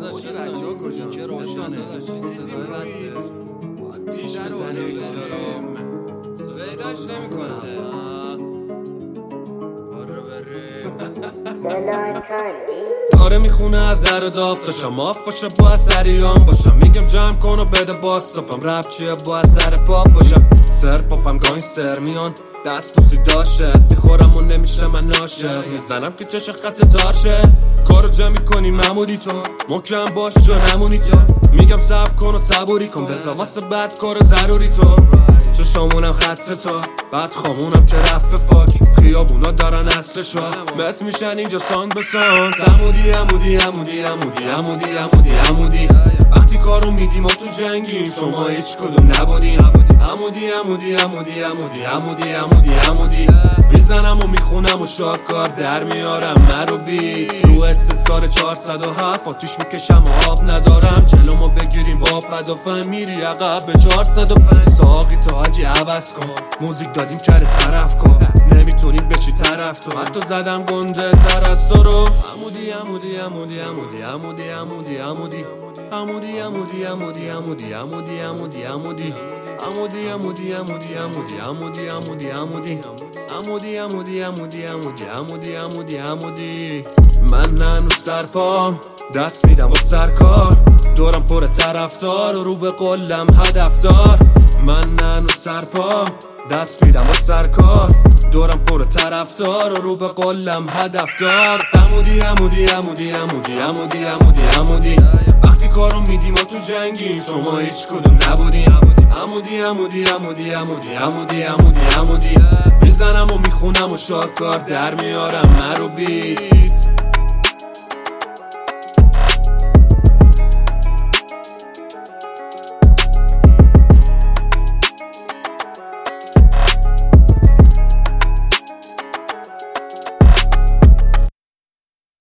داداش بچه ها کجا که روشنه آتیش بزنه اینجا رو پیداش نمیکنه داره میخونه از در داف داشتم آف باشه با اثریان باشم میگم جمع کن و بده باز صبحم رپ چیه با اثر پاپ باشم سر پاپم گانگستر میان دست بوسی داشت میخورم و نمیشه من ناشد میزنم که چش خط تارشه کارو جمع کنی مموری تو محکم باش جا نمونی تو میگم صبر کن و صبوری کن بذار واسه بعد کار ضروری تو چشامونم خط تو بعد خامونم که رفت فاک خیابونا دارن اصل شد مت میشن اینجا سانگ به سانگ عمودی وقتی کارو میدیم ما تو جنگیم شما هیچ کدوم نبودین عمودی میزنم و میخونم و شاکار در میارم مرو بیت رو استثار 407 آتیش میکشم و آب ندارم جلومو بگیریم با پدافن میری عقب به 405 ساقی تا حاجی عوض کن موزیک دادیم کره طرف کن نمیتونید بشی طرف تو حتی زدم گنده تر از تو رو عمودی من هنوز سرپام دست میدم با سرکار دورم پر طرفدار رو به قلم هدفدار من هنوز سرپام دست میدم با سرکار دورم پر طرفدار رو به قلم هدفدار عمودی وقتی کارو میدیم ما تو جنگیم شما هیچ کدوم نبودین عمودی میزنم و میخونم و شاکار در میارم مرو بیت